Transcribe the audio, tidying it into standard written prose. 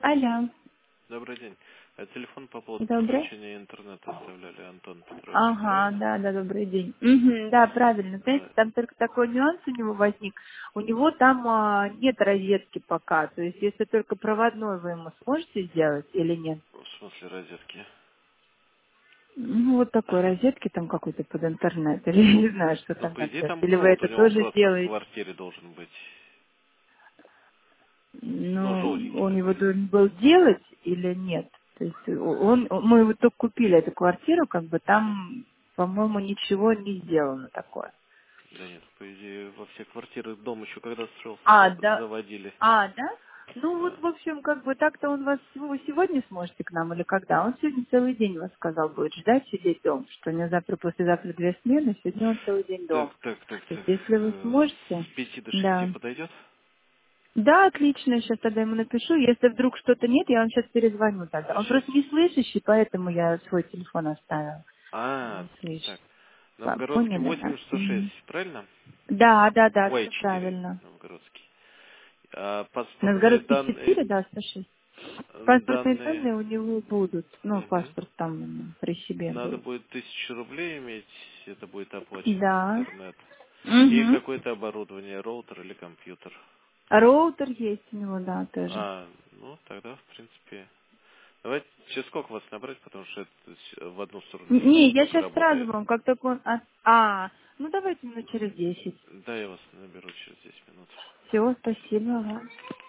Алло, Добрый день. Телефон по поводу добрый. подключения интернета оставляли, Антон Петрович, Ага, правильно? да, добрый день. Мгм, да, правильно. Знаете, Э, там только такой нюанс у него возник. У него там нет розетки пока. То есть, если только проводной вы ему сможете сделать или нет? В смысле розетки? Ну, вот такой розетки там какой-то под интернет. Или я не знаю, что Ну, там по идее, конкретно. там Или вы провод у это него тоже просто в сделаете? квартире должен быть. Ну, Ну, желтенький он его такой. должен был делать или нет? То есть мы его только купили, эту квартиру, как бы Мгм. там, по-моему, ничего не сделано такое. Да нет, по идее, во все квартиры дом еще когда строился, А, да. заводили. А, да? Ну вот, Да. в общем, как бы так-то он вас вы сегодня сможете к нам или когда? Он сегодня целый день вас сказал, будет ждать, сидеть дома, что у него завтра, послезавтра 2 смены, сегодня он целый день дома. То есть, Так. если вы сможете, С 5 до 6 да. подойдет? Да, отлично, сейчас тогда ему напишу. Если вдруг что-то нет, я вам сейчас перезвоню тогда. Он Сейчас. просто не слышащий, поэтому я свой телефон оставила. А, Не слышит. так. Новгородский Поняли, да? 8-106, правильно? Да, да, да, Ой, все 4. правильно. Новгородский. Паспортные Новгородский 4, данные, да, 106. Паспортные данные, данные у него будут. Ну, мгм. паспорт там при себе Надо будет. будет 1000 рублей иметь, это будет оплаченный Да. интернет. И Угу. какое-то оборудование, роутер или компьютер. Роутер есть у него, да, тоже. Ну, тогда, в принципе, давайте, через сколько вас набрать, потому что это в одну сторону Не, я только сейчас сразу работает. вам, как только он... ну давайте минут через 10. Да, я вас наберу через 10 минут. Все, спасибо вам.